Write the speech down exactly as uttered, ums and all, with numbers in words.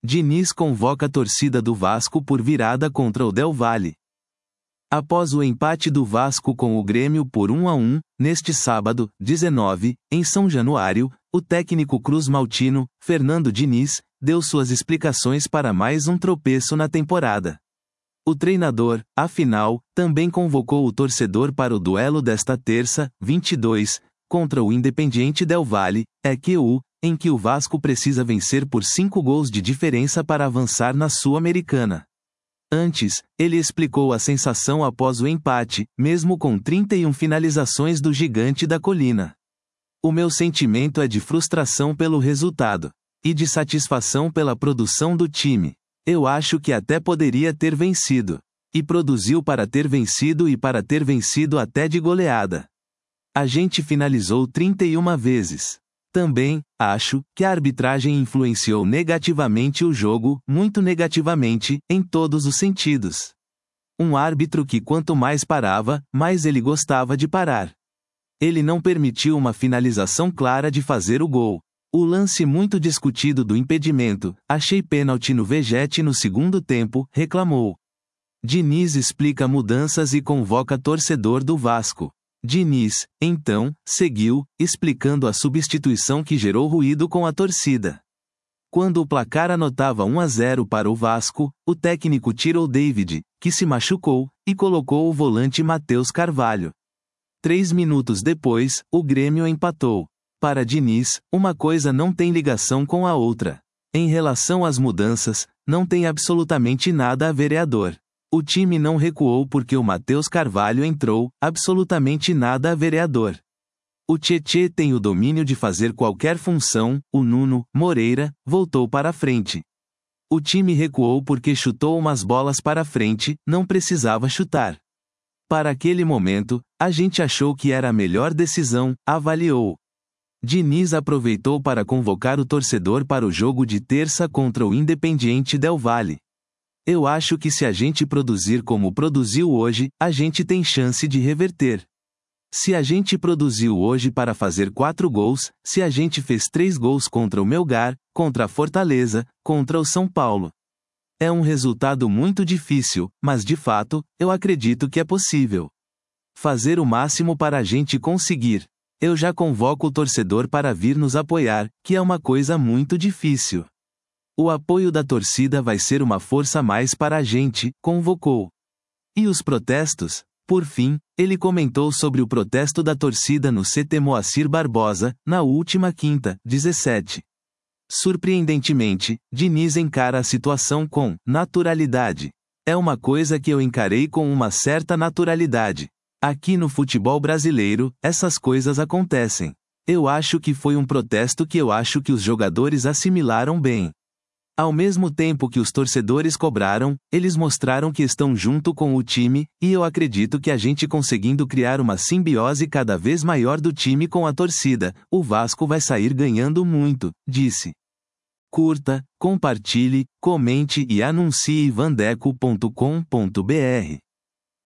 Diniz convoca a torcida do Vasco por virada contra o Del Valle. Após o empate do Vasco com o Grêmio por um a um, neste sábado, dezenove, em São Januário, o técnico cruz-maltino, Fernando Diniz, deu suas explicações para mais um tropeço na temporada. O treinador, afinal, também convocou o torcedor para o duelo desta terça, vinte e dois, contra o Independiente Del Valle, E Q U, em que o Vasco precisa vencer por cinco gols de diferença para avançar na Sul-Americana. Antes, ele explicou a sensação após o empate, mesmo com trinta e uma finalizações do Gigante da Colina. O meu sentimento é de frustração pelo resultado, e de satisfação pela produção do time. Eu acho que até poderia ter vencido. E produziu para ter vencido e para ter vencido até de goleada. A gente finalizou trinta e uma vezes. Também, acho, que a arbitragem influenciou negativamente o jogo, muito negativamente, em todos os sentidos. Um árbitro que quanto mais parava, mais ele gostava de parar. Ele não permitiu uma finalização clara de fazer o gol. O lance muito discutido do impedimento, achei pênalti no Vegete no segundo tempo, reclamou. Diniz explica mudanças e convoca torcedor do Vasco. Diniz, então, seguiu, explicando a substituição que gerou ruído com a torcida. Quando o placar anotava um a zero para o Vasco, o técnico tirou David, que se machucou, e colocou o volante Matheus Carvalho. Três minutos depois, o Grêmio empatou. Para Diniz, uma coisa não tem ligação com a outra. Em relação às mudanças, não tem absolutamente nada a vereador. O time não recuou porque o Matheus Carvalho entrou, absolutamente nada a vereador. O Tietê tem o domínio de fazer qualquer função, o Nuno Moreira voltou para a frente. O time recuou porque chutou umas bolas para a frente, não precisava chutar. Para aquele momento, a gente achou que era a melhor decisão, avaliou. Diniz aproveitou para convocar o torcedor para o jogo de terça contra o Independiente Del Valle. Eu acho que se a gente produzir como produziu hoje, a gente tem chance de reverter. Se a gente produziu hoje para fazer quatro gols, se a gente fez três gols contra o Melgar, contra a Fortaleza, contra o São Paulo. É um resultado muito difícil, mas de fato, eu acredito que é possível. Fazer o máximo para a gente conseguir. Eu já convoco o torcedor para vir nos apoiar, que é uma coisa muito difícil. O apoio da torcida vai ser uma força a mais para a gente, convocou. E os protestos? Por fim, ele comentou sobre o protesto da torcida no C T Moacir Barbosa, na última quinta, dezessete. Surpreendentemente, Diniz encara a situação com naturalidade. É uma coisa que eu encarei com uma certa naturalidade. Aqui no futebol brasileiro, essas coisas acontecem. Eu acho que foi um protesto que eu acho que os jogadores assimilaram bem. Ao mesmo tempo que os torcedores cobraram, eles mostraram que estão junto com o time, e eu acredito que a gente conseguindo criar uma simbiose cada vez maior do time com a torcida, o Vasco vai sair ganhando muito, disse. Curta, compartilhe, comente e anuncie vandeco ponto com ponto br.